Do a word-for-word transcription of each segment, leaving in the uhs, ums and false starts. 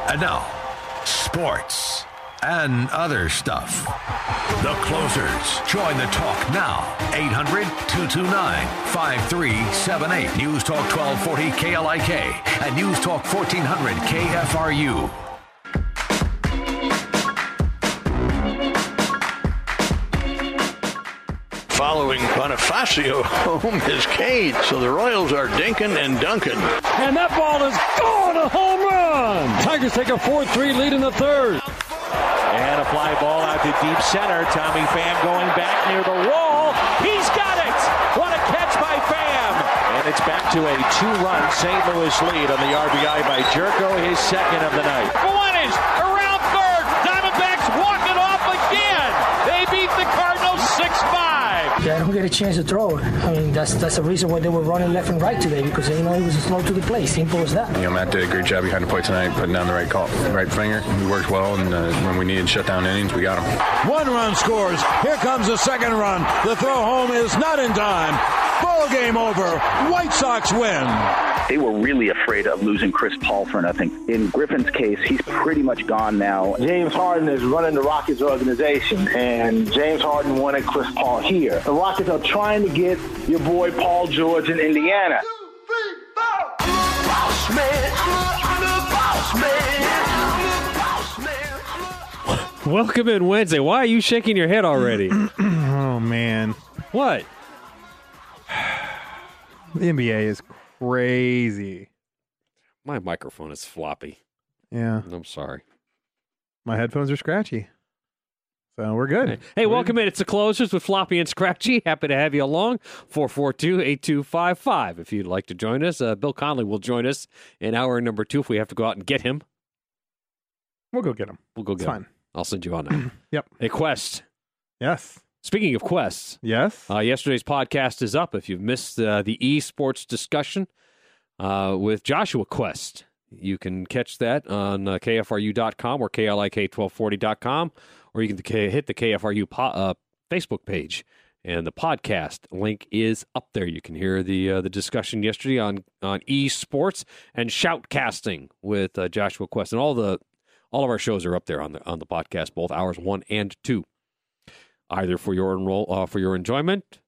And now, sports and other stuff. The Closers. Join the talk now. eight hundred, two two nine, five three seven eight. News Talk twelve forty K L I K and News Talk fourteen hundred K F R U. Following Bonifacio home is Cade, so the Royals are dinking and dunking. And that ball is gone, a home run! Tigers take a four three lead in the third. And a fly ball out to deep center. Tommy Pham going back near the wall. He's got it! What a catch by Pham! And it's back to a two-run Saint Louis lead on the R B I by Jerko, his second of the night. Fuentes around third. Diamondbacks walk it off again. They beat the Cardinals six five. Yeah, I don't get a chance to throw it. I mean, that's that's the reason why they were running left and right today, because you know it was slow to the plate. Simple as that. You know, Matt did a great job behind the plate tonight, putting down the right call, right finger. We worked well, and uh, when we needed shutdown innings, we got him. One run scores. Here comes the second run. The throw home is not in time. Ball game over. White Sox win. They were really afraid of losing Chris Paul for nothing. In Griffin's case, he's pretty much gone now. James Harden is running the Rockets organization, and James Harden wanted Chris Paul here. The Rockets are trying to get your boy Paul George in Indiana. Two, three, four. I'm a boss man. I'm a, I'm a boss man. I'm a boss man. I'm a... Welcome in Wednesday. Why are you shaking your head already? Oh, man. What? The N B A is crazy. My microphone is floppy. Yeah. I'm sorry. My headphones are scratchy. So we're good. Hey, hey welcome in. It's the Closers with Floppy and Scratchy. Happy to have you along. four four two, eight two five five if you'd like to join us. Uh, Bill Conley will join us in hour number two if we have to go out and get him. We'll go get him. We'll go get it's him. Fine. I'll send you on that. Yep. A quest. Yes. Speaking of quests. Yes. Uh, yesterday's podcast is up. If you've missed uh, the esports discussion uh, with Joshua Quest, you can catch that on uh, K F R U dot com or K L I K twelve forty dot com, or you can k- hit the K F R U po- uh, Facebook page, and the podcast link is up there. You can hear the uh, the discussion yesterday on, on esports and shoutcasting with uh, Joshua Quest, and all the all of our shows are up there on the on the podcast, both hours one and two. Either for your enroll, uh, for your enjoyment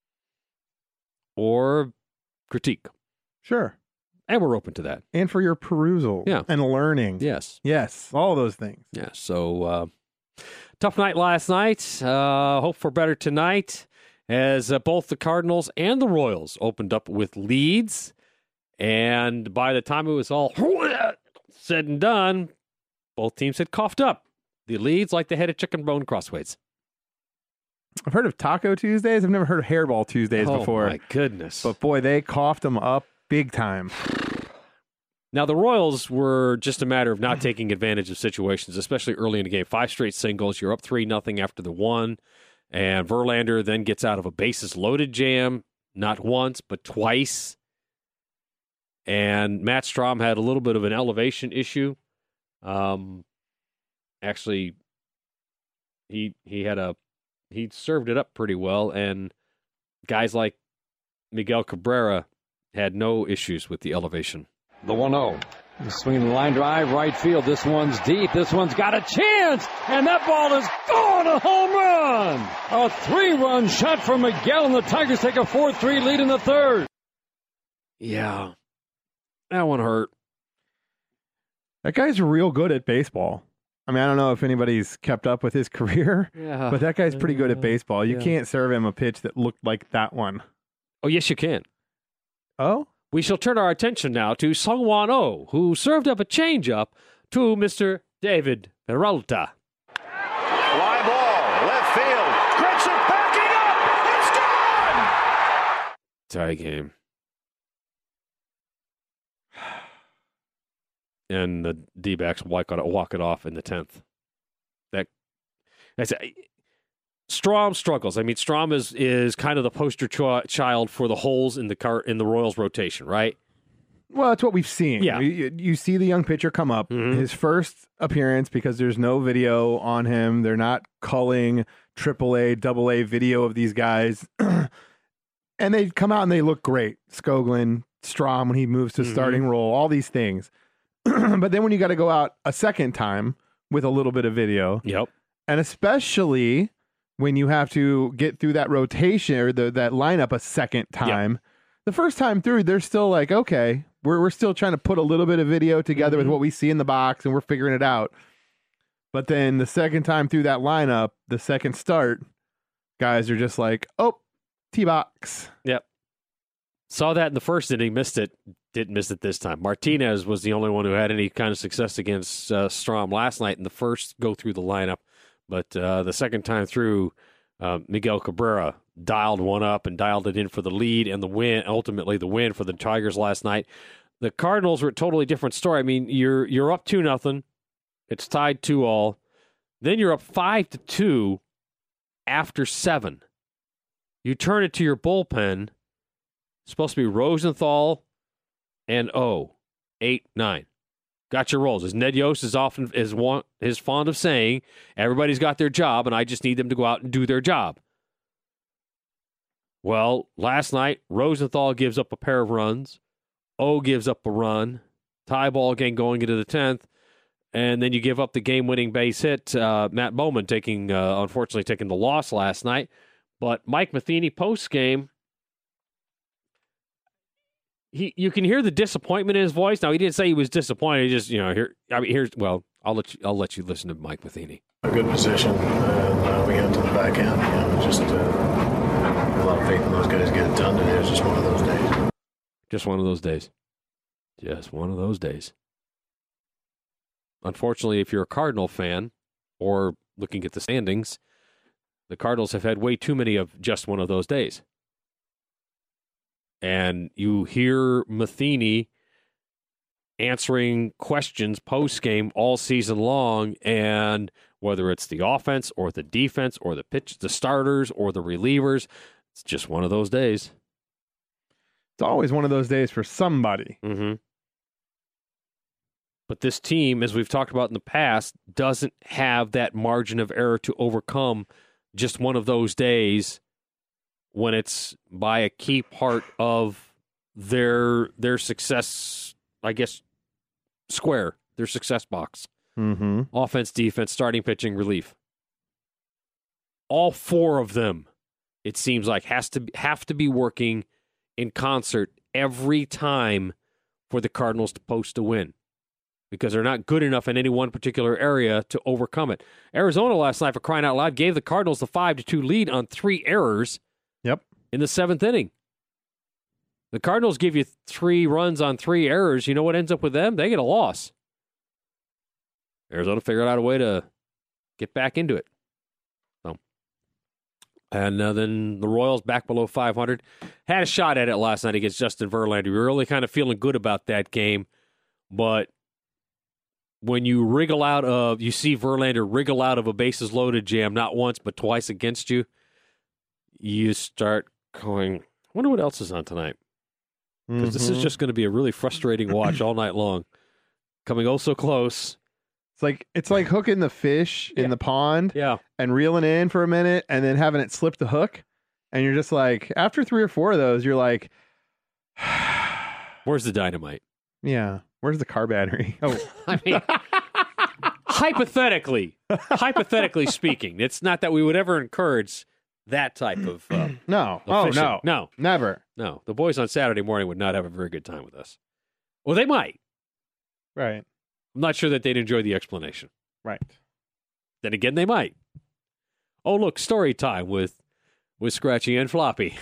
or critique. Sure. And we're open to that. And for your perusal yeah. and learning. Yes. Yes. All those things. Yeah. So, uh, tough night last night. Uh, hope for better tonight as uh, both the Cardinals and the Royals opened up with leads. And by the time it was all said and done, both teams had coughed up the leads like they had a chicken bone crossways. I've heard of Taco Tuesdays. I've never heard of Hairball Tuesdays oh, before. Oh, my goodness. But, boy, they coughed them up big time. Now, the Royals were just a matter of not taking advantage of situations, especially early in the game. Five straight singles. You're up three nothing after the one. And Verlander then gets out of a bases-loaded jam, not once, but twice. And Matt Strahm had a little bit of an elevation issue. Um, actually, he he had a He served it up pretty well, and guys like Miguel Cabrera had no issues with the elevation. The one oh. Swinging the line drive, right field. This one's deep. This one's got a chance, and that ball is gone, a home run. A three-run shot from Miguel, and the Tigers take a four three lead in the third. Yeah, that one hurt. That guy's real good at baseball. I mean, I don't know if anybody's kept up with his career, yeah. but that guy's pretty good at baseball. You yeah. can't serve him a pitch that looked like that one. Oh, yes, you can. Oh? We shall turn our attention now to Seung-Hwan Oh, who served up a changeup to Mister David Peralta. Fly ball, left field. Grichuk backing up. It's gone! Tie game. And the D-backs walk it, walk it off in the tenth. That that's Strahm struggles. I mean, Strahm is is kind of the poster ch- child for the holes in the car in the Royals rotation, right? Well, that's what we've seen. Yeah, you, you see the young pitcher come up. Mm-hmm. His first appearance, because there's no video on him. They're not culling triple A, double A video of these guys, and they come out and they look great. Skoglund, Strahm when he moves to mm-hmm. starting role, all these things. but then when you got to go out a second time with a little bit of video, yep, and especially when you have to get through that rotation or the, that lineup a second time, yep. the first time through, they're still like, okay, we're we're still trying to put a little bit of video together mm-hmm. with what we see in the box, and we're figuring it out. But then the second time through that lineup, the second start, guys are just like, oh, T-box. Yep. Saw that in the first inning, missed it. Didn't miss it this time. Martinez was the only one who had any kind of success against uh, Strom last night in the first go through the lineup. But uh, the second time through, uh, Miguel Cabrera dialed one up and dialed it in for the lead and the win, ultimately the win for the Tigers last night. The Cardinals were a totally different story. I mean, you're you're up two nothing. It's tied two all. Then you're up five to two after seven. You turn it to your bullpen. It's supposed to be Rosenthal and O, eight, nine. Got your roles. As Ned Yost is often is want is fond of saying, everybody's got their job, and I just need them to go out and do their job. Well, last night, Rosenthal gives up a pair of runs. O gives up a run. Tie ball game going into the tenth. And then you give up the game-winning base hit. Uh, Matt Bowman taking, uh, unfortunately, taking the loss last night. But Mike Matheny post-game, he you can hear the disappointment in his voice. Now, he didn't say he was disappointed. He just, you know, here. I mean, here's well, I'll let you. I'll let you listen to Mike Matheny. A good position, and uh, we got to the back end. You know, just uh, a lot of faith in those guys get it done today. It was just one of those days. Just one of those days. Just one of those days. Unfortunately, if you're a Cardinal fan or looking at the standings, the Cardinals have had way too many of just one of those days. And you hear Matheny answering questions post-game all season long, and whether it's the offense or the defense or the pitch, the starters or the relievers, it's just one of those days. It's always one of those days for somebody. Mm-hmm. But this team, as we've talked about in the past, doesn't have that margin of error to overcome just one of those days when it's by a key part of their their success, I guess, square, their success box. Mm-hmm. Offense, defense, starting pitching, relief. All four of them, it seems like, has to have to be working in concert every time for the Cardinals to post a win, because they're not good enough in any one particular area to overcome it. Arizona last night, for crying out loud, gave the Cardinals the five to two lead on three errors. Yep. In the seventh inning. The Cardinals give you three runs on three errors. You know what ends up with them? They get a loss. Arizona figured out a way to get back into it. So, and uh, then the Royals back below five hundred. Had a shot at it last night against Justin Verlander. We were really kind of feeling good about that game, but when you wriggle out of, you see Verlander wriggle out of a bases loaded jam, not once, but twice against you, you start going, I wonder what else is on tonight. Because mm-hmm. this is just going to be a really frustrating watch all night long. Coming oh so close. It's like it's like hooking the fish yeah. in the pond yeah. and reeling in for a minute and then having it slip the hook. And you're just like, after three or four of those, you're like, where's the dynamite? Yeah. Where's the car battery? Oh, I mean, hypothetically, hypothetically speaking, it's not that we would ever encourage that type of uh, no. of Oh, fishing. no. No. Never. No. The boys on Saturday morning would not have a very good time with us. Well, they might. Right. I'm not sure that they'd enjoy the explanation. Right. Then again, they might. Oh, look, story time with with Scratchy and Floppy.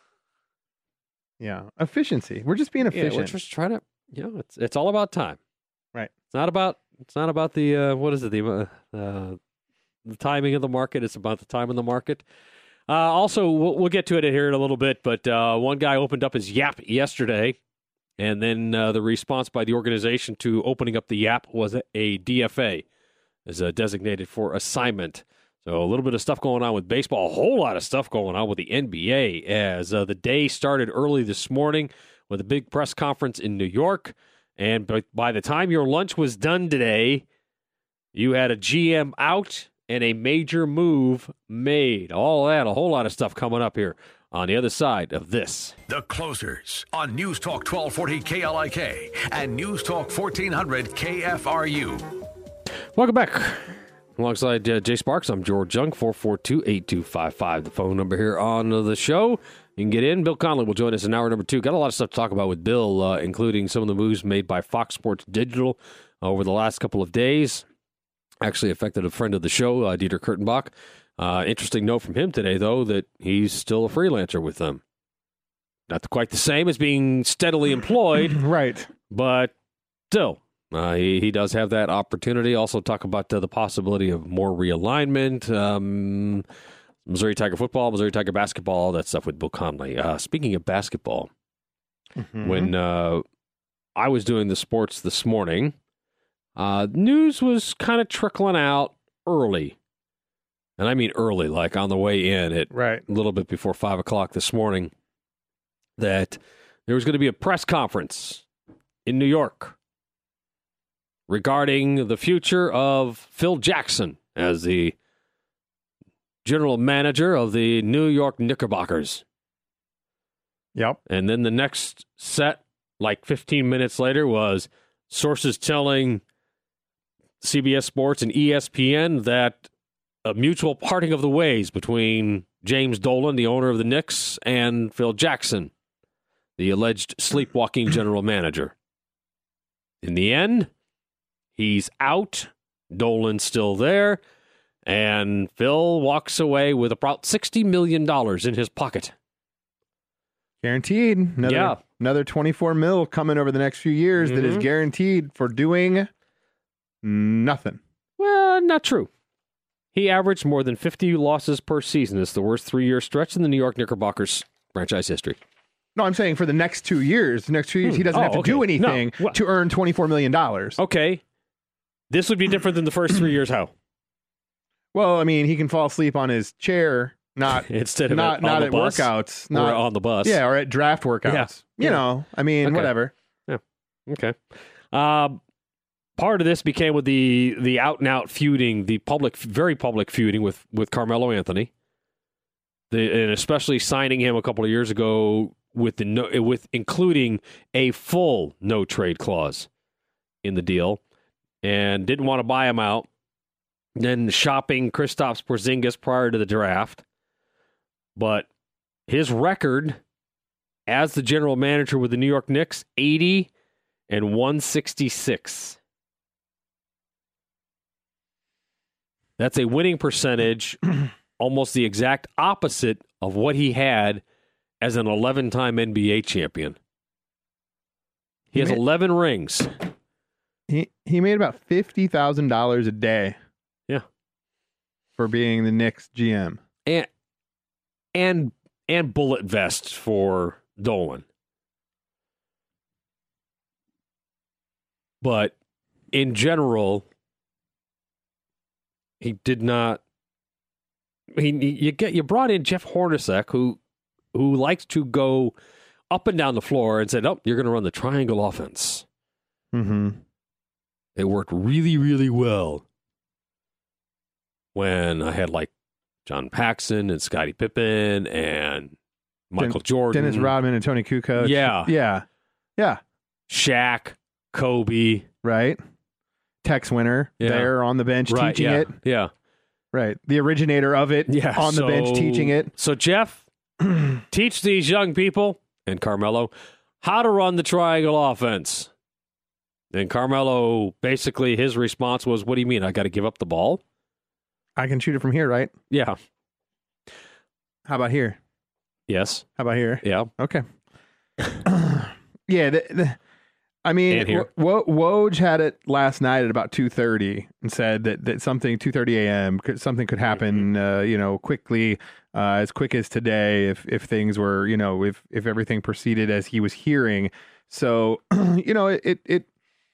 Yeah. Efficiency. We're just being efficient. Yeah, we're just trying to, you know, it's it's all about time. Right. It's not about it's not about the uh, what is it, the uh, uh, the timing of the market. It's about the time in the market. Uh, also, we'll, we'll get to it here in a little bit, but uh, one guy opened up his Yap yesterday, and then uh, the response by the organization to opening up the Yap was a D F A, as a designated for assignment. So a little bit of stuff going on with baseball, a whole lot of stuff going on with the N B A, as uh, the day started early this morning with a big press conference in New York, and by, by the time your lunch was done today, you had a G M out and a major move made. All that, a whole lot of stuff coming up here on the other side of this. The Closers on News Talk twelve forty K L I K and News Talk fourteen hundred K F R U. Welcome back. Alongside uh, Jay Sparks, I'm George Jung, four four two, eight two five five, the phone number here on the show. You can get in. Bill Conley will join us in hour number two. Got a lot of stuff to talk about with Bill, uh, including some of the moves made by Fox Sports Digital over the last couple of days. Actually affected a friend of the show, uh, Dieter Kurtenbach. Uh, interesting note from him today, though, that he's still a freelancer with them. Not quite the same as being steadily employed. Right. But still, uh, he, he does have that opportunity. Also talk about uh, the possibility of more realignment. Um, Missouri Tiger football, Missouri Tiger basketball, all that stuff with Bill Conley. Uh, speaking of basketball, mm-hmm. when uh, I was doing the sports this morning, uh, news was kind of trickling out early. And I mean early, like on the way in at right. a little bit before five o'clock this morning, that there was going to be a press conference in New York regarding the future of Phil Jackson as the general manager of the New York Knickerbockers. Yep. And then the next set, like fifteen minutes later, was sources telling C B S Sports and E S P N that a mutual parting of the ways between James Dolan, the owner of the Knicks, and Phil Jackson, the alleged sleepwalking general manager. In the end, he's out. Dolan's still there. And Phil walks away with about sixty million dollars in his pocket. Guaranteed. Another, yeah. Another twenty-four mil coming over the next few years mm-hmm. that is guaranteed for doing nothing. Well, not true. He averaged more than fifty losses per season. It's the worst three-year stretch in the New York Knickerbockers franchise history. No, I'm saying for the next two years. The next two years, hmm. he doesn't oh, have to okay. do anything no. to earn twenty-four million dollars. Okay. This would be different than the first three years. How? Well, I mean, he can fall asleep on his chair, not instead of not, at, not on at the bus, workouts, or not on the bus. Yeah, or at draft workouts. Yeah. You yeah. know, I mean, okay. whatever. Yeah. Okay. Um, part of this became with the the out and out feuding, the public, very public feuding with with Carmelo Anthony, the, and especially signing him a couple of years ago with the no, with including a full no trade clause in the deal, and didn't want to buy him out. Then shopping Kristaps Porzingis prior to the draft. But his record as the general manager with the New York Knicks, eighty and one sixty-six. That's a winning percentage, almost the exact opposite of what he had as an eleven-time N B A champion. He, he has made, eleven rings. He he made about fifty thousand dollars a day. Yeah. For being the Knicks G M. And and and bullet vests for Dolan. But in general, he did not. He you get you brought in Jeff Hornacek, who who likes to go up and down the floor, and said, "Oh, you're going to run the triangle offense." Mm-hmm. It worked really, really well when I had like John Paxson and Scottie Pippen and Michael Den- Jordan, Dennis Rodman and Tony Kukoc. Yeah, yeah, yeah. Shaq, Kobe, right? Tex Winter yeah. there on the bench right, teaching yeah. it. Yeah, right. The originator of it. Yeah, on the so, bench teaching it. So Jeff, teach these young people and Carmelo how to run the triangle offense. And Carmelo, basically, his response was, "What do you mean? I got to give up the ball? I can shoot it from here, right?" Yeah. How about here? Yes. How about here? Yeah. Okay. yeah. The, the, I mean, here. Wo- Woj had it last night at about two thirty and said that, that something, two thirty a.m., something could happen, mm-hmm. uh, you know, quickly, uh, as quick as today if, if things were, you know, if, if everything proceeded as he was hearing. So, you know, it, it, it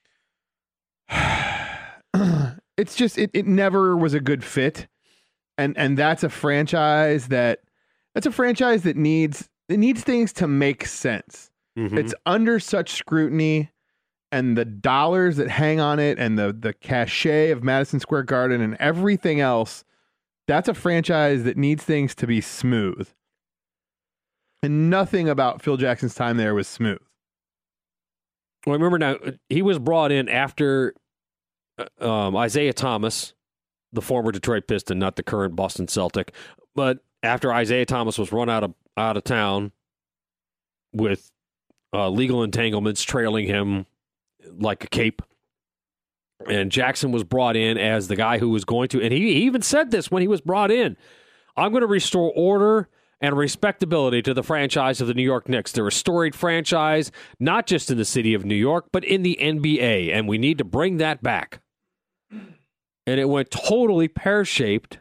it's just, it, it never was a good fit. And, and that's a franchise that, that's a franchise that needs, it needs things to make sense. Mm-hmm. It's under such scrutiny, and the dollars that hang on it and the, the cachet of Madison Square Garden and everything else, that's a franchise that needs things to be smooth. And nothing about Phil Jackson's time there was smooth. Well, remember now, he was brought in after um, Isaiah Thomas, the former Detroit Piston, not the current Boston Celtic, but after Isaiah Thomas was run out of out of town with uh, legal entanglements trailing him like a cape, and Jackson was brought in as the guy who was going to, and he, he even said this when he was brought in, I'm going to restore order and respectability to the franchise of the New York Knicks. They're a storied franchise, not just in the city of New York, but in the N B A, and we need to bring that back. And it went totally pear-shaped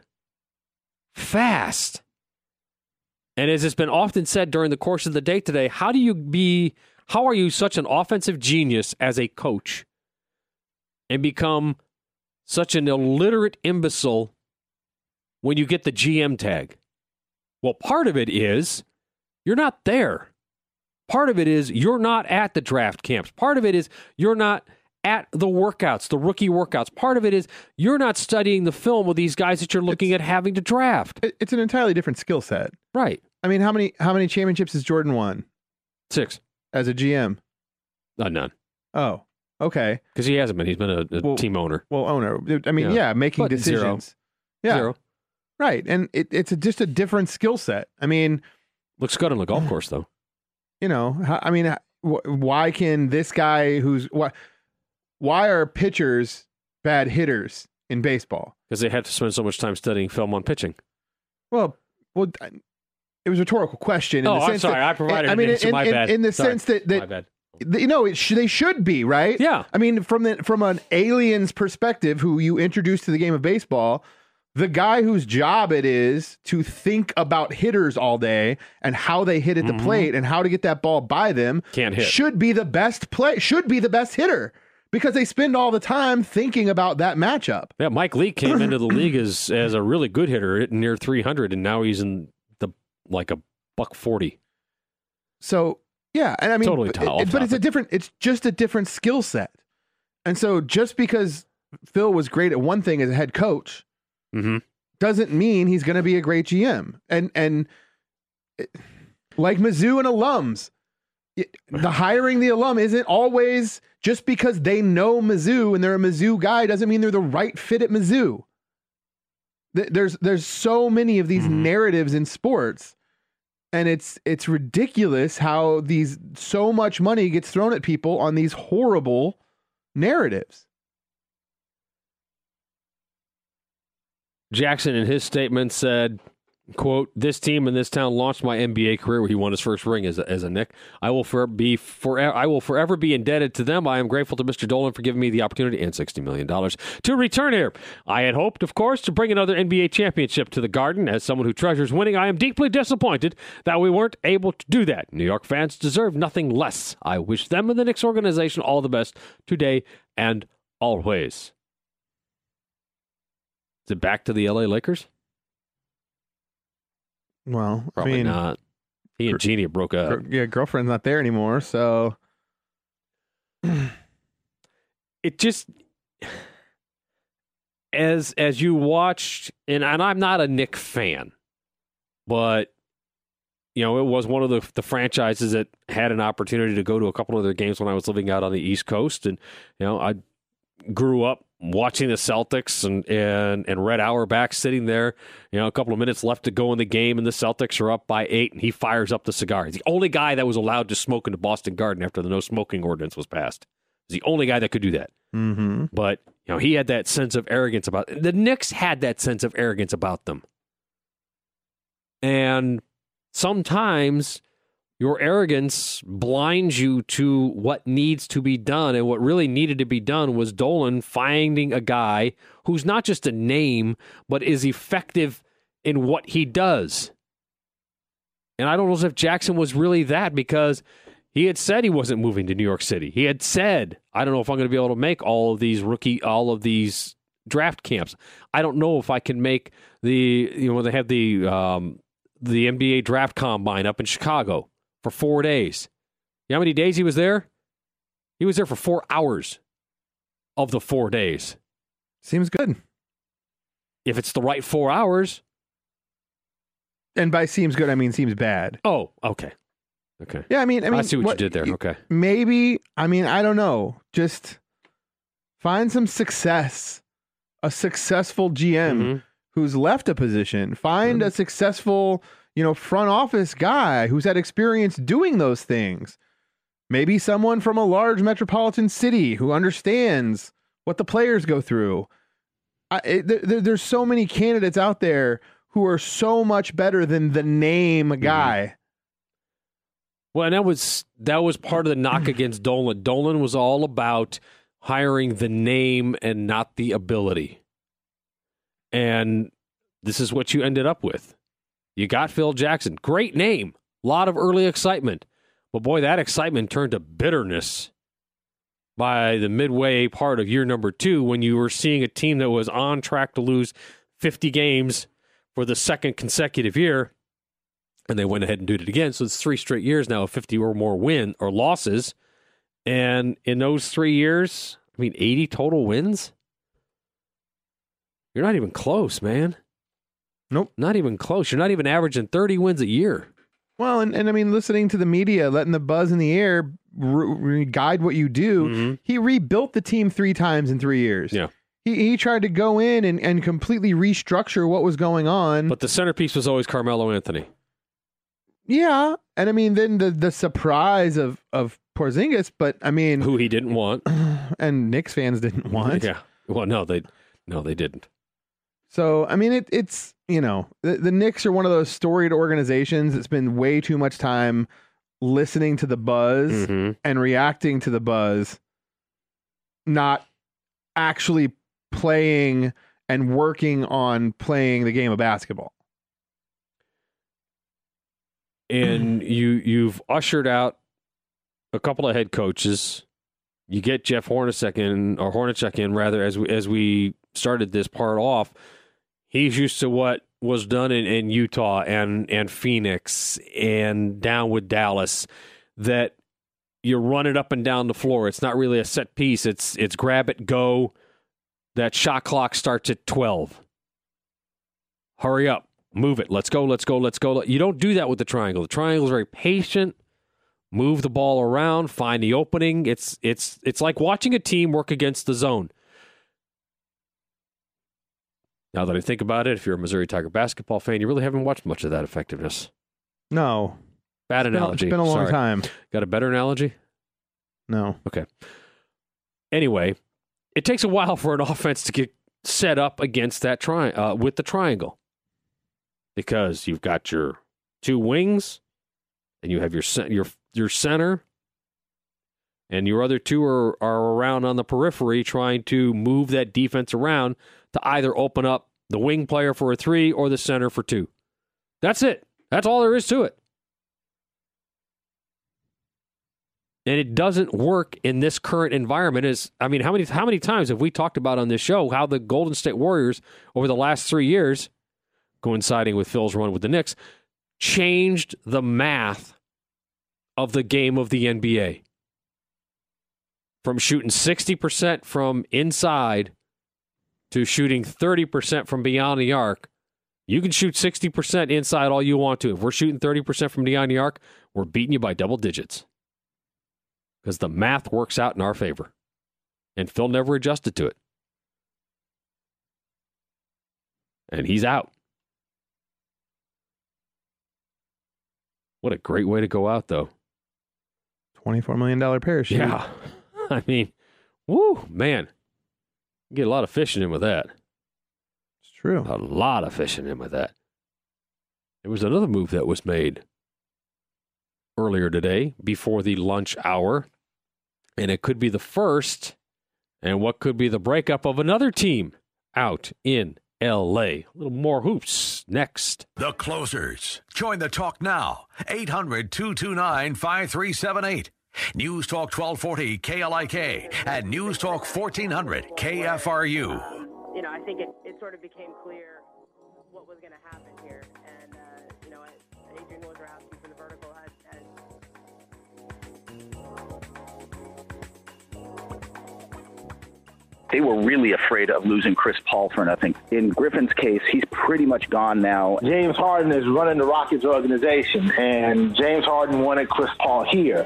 fast. And as has been often said during the course of the day today, how do you be, how are you such an offensive genius as a coach and become such an illiterate imbecile when you get the G M tag? Well, part of it is you're not there. Part of it is you're not at the draft camps. Part of it is you're not at the workouts, the rookie workouts. Part of it is you're not studying the film with these guys that you're looking it's, at having to draft. It's an entirely different skill set. Right. I mean, how many how many championships has Jordan won? Six. As a G M? Uh, none. Oh, okay. Because he hasn't been. He's been a, a well, team owner. Well, owner. I mean, yeah, yeah making but decisions. Zero. Yeah. Zero. Right, and it, it's a, just a different skill set. I mean, looks good on the golf course, though. You know, how, I mean, wh- why can this guy who's why, why are pitchers bad hitters in baseball? Because they have to spend so much time studying film on pitching. Well, well, it was a rhetorical question. In oh, the I'm sense sorry, that, I provided. I mean, in, in, my in, bad. in the sorry. sense that that my bad. You know, it sh- they should be, right? Yeah. I mean, from the from an alien's perspective, who you introduce to the game of baseball. The guy whose job it is to think about hitters all day and how they hit at the mm-hmm. plate and how to get that ball by them Can't hit. should be the best play should be the best hitter because they spend all the time thinking about that matchup. Yeah, Mike Leake came into the league as as a really good hitter, hitting near three hundred, and now he's in the like a buck forty. So yeah, and I mean, totally but, it, but it's a different. It's just a different skill set, and so just because Phil was great at one thing as a head coach. Mm-hmm. Doesn't mean he's going to be a great G M. And and it, like Mizzou and alums, it, the hiring the alum isn't always just because they know Mizzou and they're a Mizzou guy doesn't mean they're the right fit at Mizzou. There's there's so many of these mm-hmm. narratives in sports, and it's it's ridiculous how these so much money gets thrown at people on these horrible narratives. Jackson, in his statement, said, quote, this team in this town launched my N B A career where he won his first ring as a, as a Knick. I will for, be forever, I will forever be indebted to them. I am grateful to Mister Dolan for giving me the opportunity and sixty million dollars to return here. I had hoped, of course, to bring another N B A championship to the Garden. As someone who treasures winning, I am deeply disappointed that we weren't able to do that. New York fans deserve nothing less. I wish them and the Knicks organization all the best today and always. Is it back to the L A Lakers? Well, probably I mean, not. He and Jeannie broke up. Gr- yeah, girlfriend's not there anymore, so it just as as you watched, and, and I'm not a Knick fan, but you know, it was one of the the franchises that had an opportunity to go to a couple of their games when I was living out on the East Coast, and you know, I grew up watching the Celtics and, and, and Red Auerbach sitting there, you know, a couple of minutes left to go in the game and the Celtics are up by eight and he fires up the cigar. He's the only guy that was allowed to smoke in the Boston Garden after the no smoking ordinance was passed. He's the only guy that could do that. Mm-hmm. But, you know, he had that sense of arrogance about it. The Knicks had that sense of arrogance about them. And sometimes your arrogance blinds you to what needs to be done, and what really needed to be done was Dolan finding a guy who's not just a name, but is effective in what he does. And I don't know if Jackson was really that, because he had said he wasn't moving to New York City. He had said, I don't know if I'm going to be able to make all of these rookie, all of these draft camps. I don't know if I can make the, you know, when they have the um, the N B A draft combine up in Chicago for four days. You know how many days he was there? He was there for four hours of the four days. Seems good. If it's the right four hours, And by seems good, I mean seems bad. Oh, okay. Okay. Yeah, I mean, I mean, I see what, what you did there. Okay. Maybe, I mean, I don't know. Just find some success. A successful G M Mm-hmm. who's left a position. Find Mm-hmm. a successful, you know, front office guy who's had experience doing those things. Maybe someone from a large metropolitan city who understands what the players go through. I, it, there, there's so many candidates out there who are so much better than the name guy. Mm-hmm. Well, and that was that was part of the knock against Dolan. Dolan was all about hiring the name and not the ability. And this is what you ended up with. You got Phil Jackson. Great name. A lot of early excitement. But boy, that excitement turned to bitterness by the midway part of year number two when you were seeing a team that was on track to lose fifty games for the second consecutive year. And they went ahead and did it again. So it's three straight years now of fifty or more win or losses. And in those three years, I mean, eighty total wins? You're not even close, man. Nope. Not even close. You're not even averaging thirty wins a year. Well, and, and I mean, listening to the media, letting the buzz in the air re- re- guide what you do. Mm-hmm. He rebuilt the team three times in three years. Yeah. He he tried to go in and, and completely restructure what was going on. But the centerpiece was always Carmelo Anthony. Yeah. And I mean, then the, the surprise of, of Porzingis, but I mean... Who he didn't want. And Knicks fans didn't want. Yeah. Well, no, they no, they didn't. So, I mean, it, it's, you know, the, the Knicks are one of those storied organizations that spend way too much time listening to the buzz Mm-hmm. and reacting to the buzz, not actually playing and working on playing the game of basketball. And you you've ushered out a couple of head coaches. You get Jeff Hornacek in, or Hornacek in rather, as we as we started this part off. He's used to what was done in, in Utah and and Phoenix and down with Dallas, that you run it up and down the floor. It's not really a set piece. It's it's grab it, go. That shot clock starts at twelve. Hurry up. Move it. Let's go, let's go, let's go. You don't do that with the triangle. The triangle is very patient. Move the ball around, find the opening. It's it's it's like watching a team work against the zone. Now that I think about it, if you're a Missouri Tiger basketball fan, you really haven't watched much of that effectiveness. No. Bad It's been- analogy. It's been a long Sorry. time. Got a better analogy? No. Okay. Anyway, it takes a while for an offense to get set up against that tri- uh, with the triangle. Because you've got your two wings, and you have your cen- your your center, and your other two are, are around on the periphery trying to move that defense around to either open up the wing player for a three or the center for two. That's it. That's all there is to it. And it doesn't work in this current environment. Is I mean, how many how many times have we talked about on this show how the Golden State Warriors over the last three years, coinciding with Phil's run with the Knicks, changed the math of the game of the N B A. From shooting sixty percent from inside to shooting thirty percent from beyond the arc. You can shoot sixty percent inside all you want to. If we're shooting thirty percent from beyond the arc, we're beating you by double digits. Because the math works out in our favor. And Phil never adjusted to it. And he's out. What a great way to go out, though. twenty-four million dollars parachute. Yeah. I mean, woo, man. You get a lot of fishing in with that. It's true. A lot of fishing in with that. There was another move that was made earlier today before the lunch hour, and it could be the first and what could be the breakup of another team out in L A. A little more hoops next. The Closers. Join the talk now. eight hundred, two two nine, five three seven eight. News Talk twelve forty K L I K and News Talk fourteen hundred K F R U. You know, I think it, it sort of became clear what was going to happen here. And, uh, you know, Adrian Wojnarowski from the Vertical had, had they were really afraid of losing Chris Paul for nothing. In Griffin's case, he's pretty much gone now. James Harden is running the Rockets organization, and James Harden wanted Chris Paul here.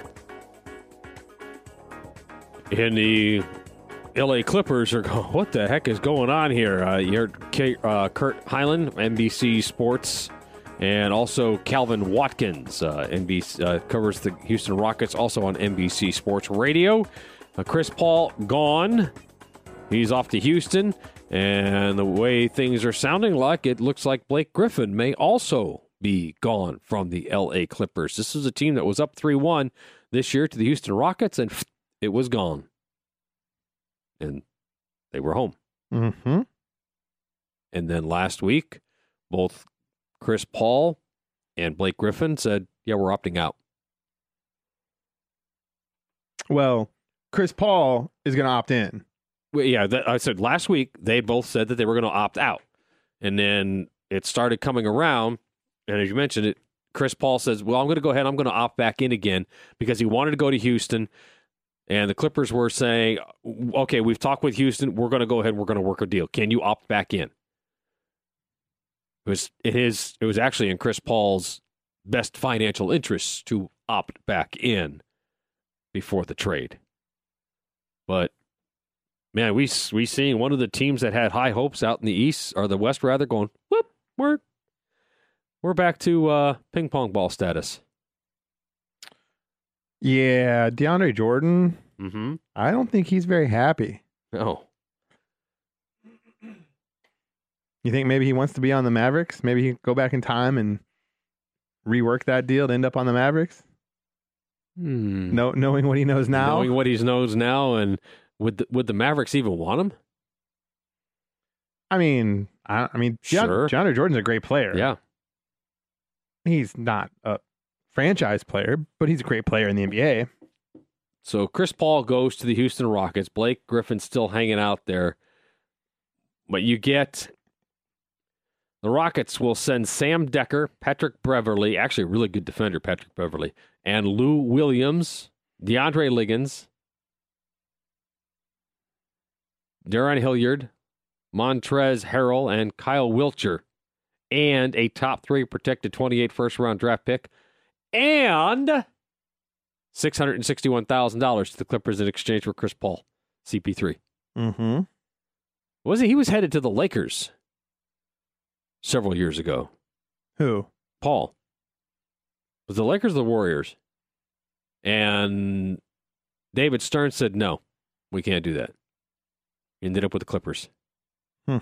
In the L A Clippers are going, what the heck is going on here? Uh, you heard K, uh, Kurt Hyland, N B C Sports, and also Calvin Watkins, uh, N B C, uh, covers the Houston Rockets, also on N B C Sports Radio. Uh, Chris Paul gone. He's off to Houston, and the way things are sounding like, it looks like Blake Griffin may also be gone from the L A Clippers. This was a team that was up three one this year to the Houston Rockets, and it was gone. And they were home. Mm-hmm. And then last week, both Chris Paul and Blake Griffin said, yeah, we're opting out. Well, Chris Paul is going to opt in. Well, yeah, that, I said last week, they both said that they were going to opt out. And then it started coming around, and as you mentioned it, Chris Paul says, well, I'm going to go ahead, I'm going to opt back in again because he wanted to go to Houston, and the Clippers were saying, okay, we've talked with Houston, we're going to go ahead, we're going to work a deal. Can you opt back in? It was, it is, it was actually in Chris Paul's best financial interests to opt back in before the trade. But man, we we seen one of the teams that had high hopes out in the East, or the West rather, going, whoop, we're we're back to uh, ping pong ball status. Yeah, DeAndre Jordan. Mm-hmm. I don't think he's very happy. No. You think maybe he wants to be on the Mavericks? Maybe he can go back in time and rework that deal to end up on the Mavericks? Hmm. No, knowing what he knows now? Knowing what he knows now, and would the, would the Mavericks even want him? I mean, I, I mean, John, Sure. DeAndre Jordan's a great player. Yeah. He's not a franchise player, but he's a great player in the N B A. So Chris Paul goes to the Houston Rockets. Blake Griffin's still hanging out there. But you get... The Rockets will send Sam Decker, Patrick Beverley, actually a really good defender, Patrick Beverley, and Lou Williams, DeAndre Liggins, Darren Hilliard, Montrezl Harrell, and Kyle Wiltshire, and a top three protected twenty-eight first-round draft pick, and six hundred sixty-one thousand dollars to the Clippers in exchange for Chris Paul, C P three. Mm-hmm. Was he? He was headed to the Lakers several years ago. Who? Paul. Was the Lakers or the Warriors? And David Stern said, no, we can't do that. He ended up with the Clippers. Hmm.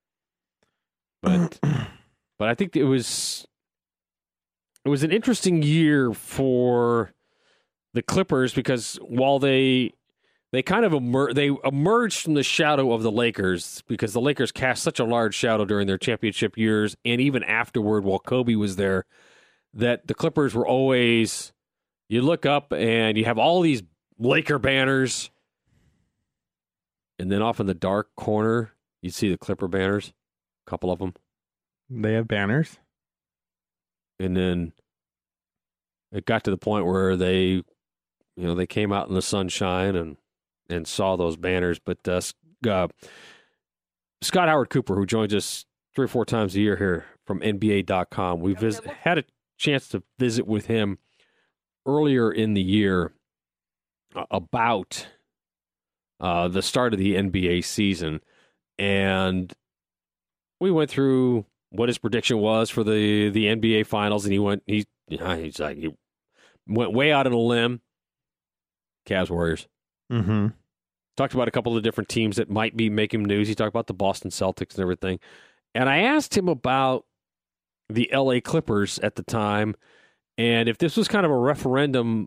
But but I think it was it was an interesting year for the Clippers because while they They kind of emer- they emerged from the shadow of the Lakers because the Lakers cast such a large shadow during their championship years and even afterward while Kobe was there that the Clippers were always, you look up and you have all these Laker banners and then off in the dark corner you see the Clipper banners, a couple of them. They have banners? And then it got to the point where they, you know, they came out in the sunshine and and saw those banners. But uh, uh, Scott Howard Cooper, who joins us three or four times a year here from N B A dot com, we vis- had a chance to visit with him earlier in the year uh, about uh, the start of the N B A season. And we went through what his prediction was for the, the N B A finals. And he went, he, he's like, he went way out on a limb. Cavs Warriors. Mm-hmm. Talked about a couple of different teams that might be making news. He talked about the Boston Celtics and everything. And I asked him about the L A Clippers at the time and if this was kind of a referendum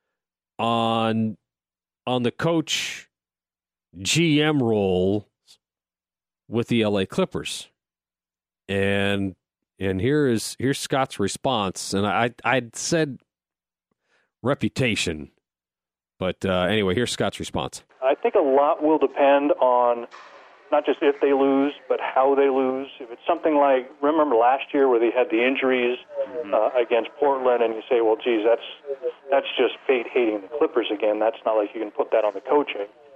on on the coach G M role with the L A Clippers. And and here is here's Scott's response. And I I'd said reputation. But uh, anyway, here's Scott's response. I think a lot will depend on not just if they lose, but how they lose. If it's something like, remember last year where they had the injuries mm-hmm. uh, against Portland, and you say, well, geez, that's that's just fate hating the Clippers again. That's not like you can put that on the coaching.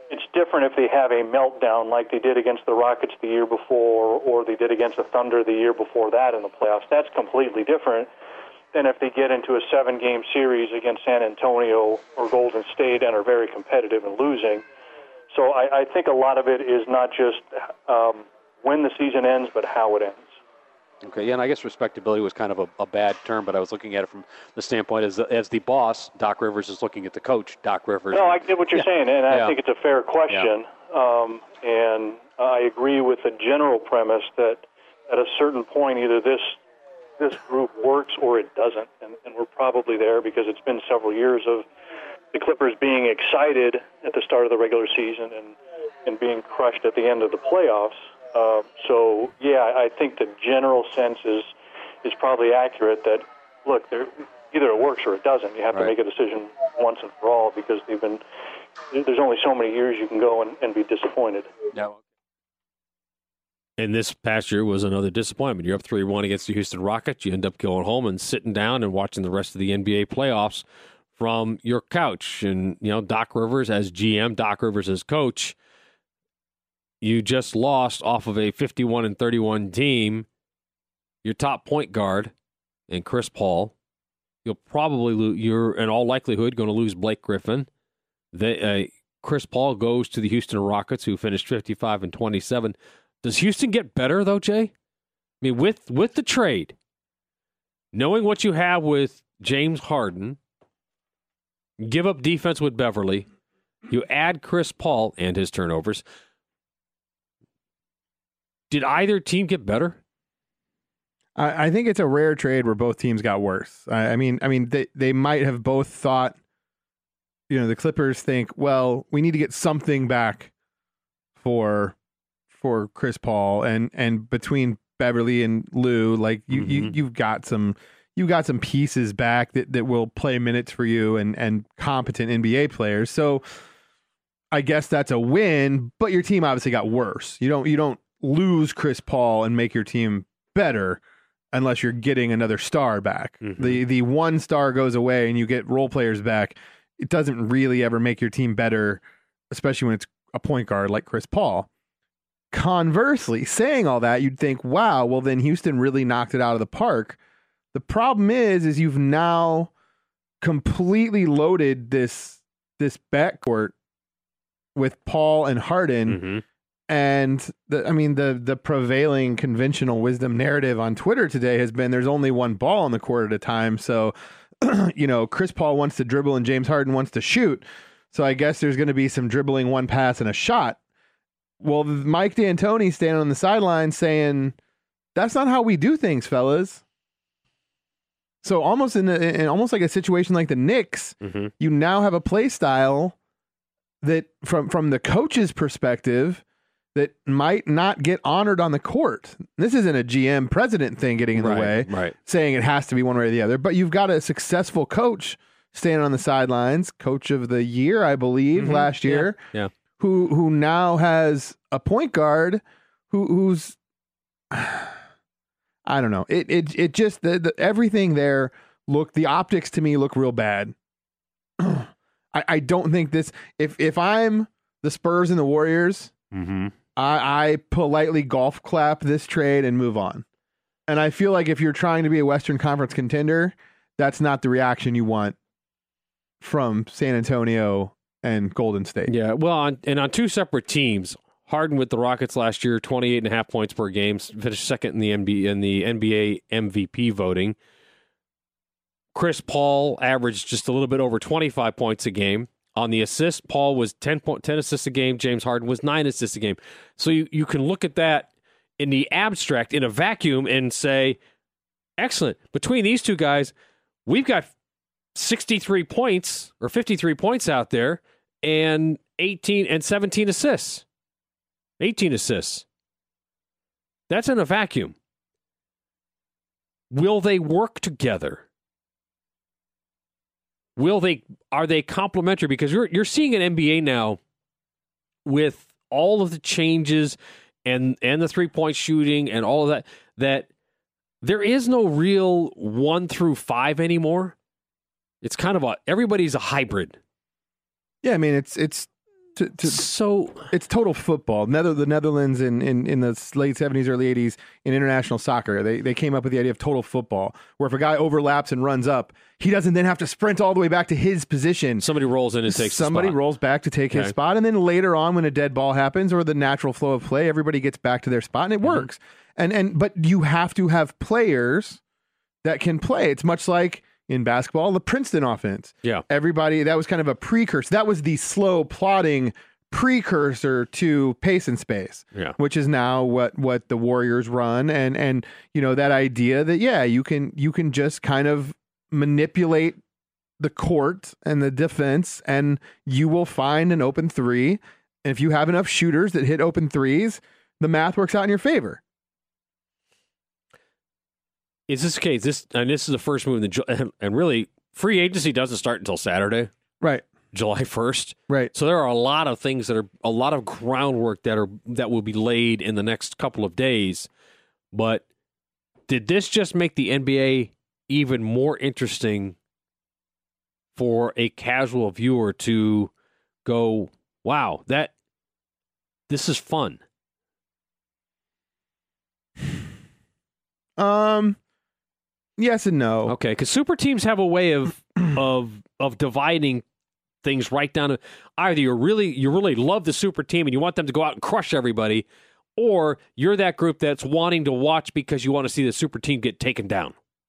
it's different if they have a meltdown like they did against the Rockets the year before, or they did against the Thunder the year before that in the playoffs. That's completely different than if they get into a seven-game series against San Antonio or Golden State and are very competitive and losing. So I, I think a lot of it is not just um, when the season ends, but how it ends. Okay, yeah, and I guess respectability was kind of a, a bad term, but I was looking at it from the standpoint as the, as the boss, Doc Rivers is looking at the coach, Doc Rivers. No, I get what you're yeah. saying, and I yeah. think it's a fair question. Yeah. Um, and I agree with the general premise that at a certain point, either this this group works or it doesn't, and, and we're probably there because it's been several years of the Clippers being excited at the start of the regular season and, and being crushed at the end of the playoffs. Uh, so, yeah, I think the general sense is is probably accurate that, look, there, either it works or it doesn't. You have right. to make a decision once and for all because they've been, there's only so many years you can go and, and be disappointed. No. And this past year was another disappointment. You're up three one against the Houston Rockets. You end up going home and sitting down and watching the rest of the N B A playoffs from your couch. And, you know, Doc Rivers as G M, Doc Rivers as coach, you just lost off of a fifty-one and thirty-one team. Your top point guard and Chris Paul. You'll probably lose. You're in all likelihood going to lose Blake Griffin. They, uh, Chris Paul goes to the Houston Rockets, who finished fifty-five and twenty-seven. Does Houston get better though, Jay? I mean, with with the trade, knowing what you have with James Harden, give up defense with Beverly, you add Chris Paul and his turnovers. Did either team get better? I, I think it's a rare trade where both teams got worse. I, I mean, I mean, they they might have both thought, you know, the Clippers think, well, we need to get something back for for Chris Paul, and and between Beverly and Lou, like you mm-hmm. you you've got some you got some pieces back that, that will play minutes for you and and competent N B A players. So I guess that's a win, but your team obviously got worse. You don't you don't lose Chris Paul and make your team better unless you're getting another star back. Mm-hmm. The the one star goes away and you get role players back. It doesn't really ever make your team better, especially when it's a point guard like Chris Paul. Conversely, saying all that, you'd think, wow, well then Houston really knocked it out of the park. The problem is, is you've now completely loaded this this backcourt with Paul and Harden. Mm-hmm. And the, I mean, the the prevailing conventional wisdom narrative on Twitter today has been there's only one ball on the court at a time. So, you know, Chris Paul wants to dribble and James Harden wants to shoot. So I guess there's going to be some dribbling, one pass, and a shot. Well, Mike D'Antoni standing on the sideline saying, that's not how we do things, fellas. So almost in, a, in almost like a situation like the Knicks, mm-hmm. you now have a play style that from, from the coach's perspective that might not get honored on the court. This isn't a G M president thing getting in right, the way, right. saying it has to be one way or the other, but you've got a successful coach standing on the sidelines, coach of the year, I believe, mm-hmm. last year. Yeah. yeah. Who who now has a point guard who who's I don't know. It it it just the, the everything there look the optics to me look real bad. I, I don't think this if if I'm the Spurs and the Warriors, mm-hmm. I, I politely golf clap this trade and move on. And I feel like if you're trying to be a Western Conference contender, that's not the reaction you want from San Antonio and Golden State. Yeah, well, on, and on two separate teams, Harden with the Rockets last year, twenty-eight and a half points per game, finished second in the N B A, in the N B A M V P voting. Chris Paul averaged just a little bit over twenty-five points a game. On the assists, Paul was ten, point, ten assists a game. James Harden was nine assists a game. So you, you can look at that in the abstract, in a vacuum, and say, excellent. Between these two guys, we've got sixty-three points or fifty-three points out there and eighteen and seventeen assists. eighteen assists. That's in a vacuum. Will they work together? Will they? Are they complementary? Because you're you're seeing an N B A now with all of the changes and and the three point shooting and all of that. That there is no real one through five anymore. It's kind of a everybody's a hybrid. Yeah, I mean it's it's To, to, so it's total football. Nether, the Netherlands in, in, in the late seventies, early eighties in international soccer, they they came up with the idea of total football, where if a guy overlaps and runs up, he doesn't then have to sprint all the way back to his position. Somebody rolls in and takes Somebody the spot. rolls back to take Okay. his spot, and then later on, when a dead ball happens or the natural flow of play, everybody gets back to their spot, and it Mm-hmm. works. And and but you have to have players that can play. It's much like in basketball, the Princeton offense. Yeah. Everybody, that was kind of a precursor. That was the slow plodding precursor to pace and space, Yeah. which is now what, what the Warriors run. And, and, you know, that idea that, yeah, you can, you can just kind of manipulate the court and the defense, and you will find an open three. And if you have enough shooters that hit open threes, the math works out in your favor. Is this okay? Is this and this is the first move in the Ju- and, and really free agency doesn't start until Saturday, right? July first, right? So there are a lot of things that are a lot of groundwork that are that will be laid in the next couple of days. But did this just make the N B A even more interesting for a casual viewer to go, "Wow, that this is fun"? Um. Yes and no. Okay, because super teams have a way of of of dividing things right down to either you really you really love the super team and you want them to go out and crush everybody, or you're that group that's wanting to watch because you want to see the super team get taken down.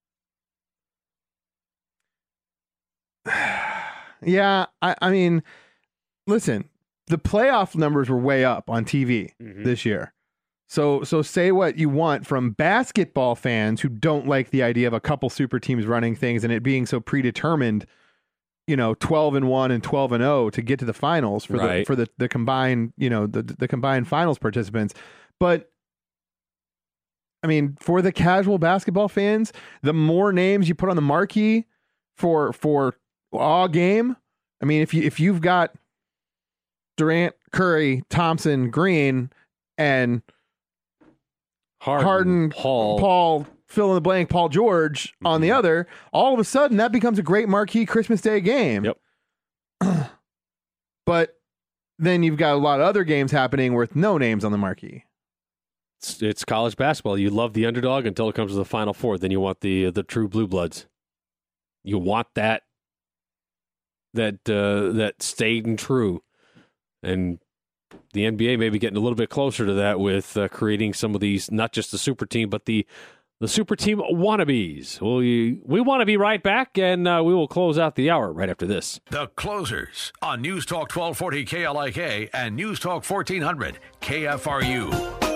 Yeah, I, I mean, listen, the playoff numbers were way up on T V Mm-hmm. this year. So so say what you want from basketball fans who don't like the idea of a couple super teams running things and it being so predetermined, you know, twelve and one and twelve and oh to get to the finals for the Right. for the, the combined, you know, the the combined finals participants. But I mean, for the casual basketball fans, the more names you put on the marquee for for all game, I mean, if you if you've got Durant, Curry, Thompson, Green, and Harden, Harden, Paul. Paul, fill in the blank, Paul George on the other, all of a sudden that becomes a great marquee Christmas Day game. Yep. But then you've got a lot of other games happening with no names on the marquee. It's, it's college basketball. You love the underdog until it comes to the Final Four. Then you want the the true blue bloods. You want that that uh, that stayed and true, and the N B A may be getting a little bit closer to that with uh, creating some of these, not just the super team, but the the super team wannabes. We we want to be right back, and uh, we will close out the hour right after this. The Closers on News Talk twelve forty K L I K and News Talk fourteen hundred K F R U.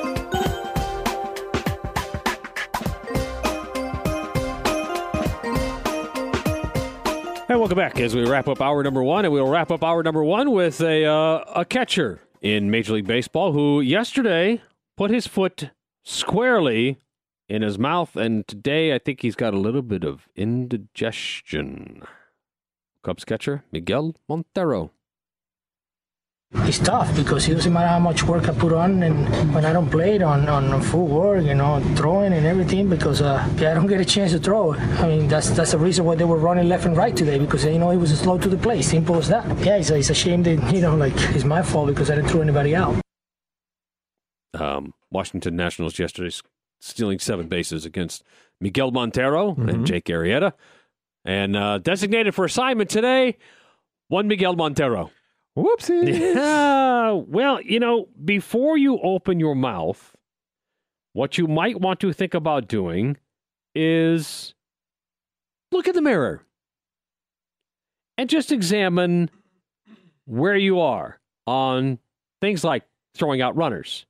Hey, welcome back as we wrap up hour number one, and we'll wrap up hour number one with a uh, a catcher in Major League Baseball who yesterday put his foot squarely in his mouth, and today I think he's got a little bit of indigestion. Cubs catcher Miguel Montero. It's tough because it doesn't matter how much work I put on, and when I don't play it on, on full work, you know, throwing and everything, because uh, yeah, I don't get a chance to throw. I mean, that's that's the reason why they were running left and right today, because you know it was slow to the plate. Simple as that. Yeah, it's a, it's a shame that you know, like it's my fault because I didn't throw anybody out. Um, Washington Nationals yesterday stealing seven bases against Miguel Montero Mm-hmm. and Jake Arrieta, and uh, designated for assignment today, one Miguel Montero. Whoopsie. Yeah. Well, you know, before you open your mouth, what you might want to think about doing is look in the mirror and just examine where you are on things like throwing out runners.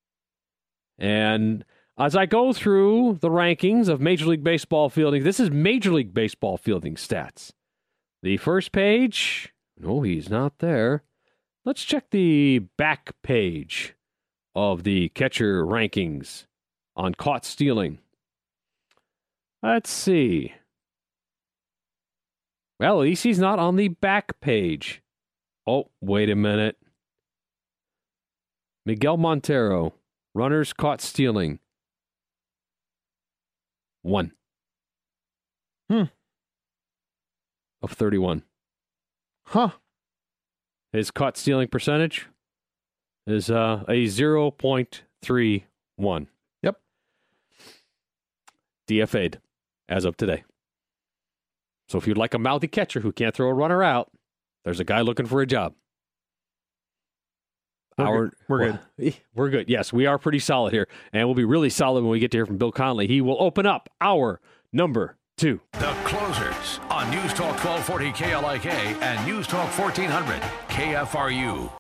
And as I go through the rankings of Major League Baseball fielding, this is Major League Baseball fielding stats. The first page, no, he's not there. Let's check the back page of the catcher rankings on caught stealing. Let's see. Well, at least he's not on the back page. Oh, wait a minute. Miguel Montero, runners caught stealing. One. Hmm. Of thirty-one. Huh. His caught stealing percentage is uh, a zero point three one. Yep. D F A'd as of today. So if you'd like a mouthy catcher who can't throw a runner out, there's a guy looking for a job. We're Our, good. We're well, good. We're good. Yes, we are pretty solid here. And we'll be really solid when we get to hear from Bill Connelly. He will open up our number two. The Closers on News Talk twelve forty K L I K and News Talk fourteen hundred K F R U.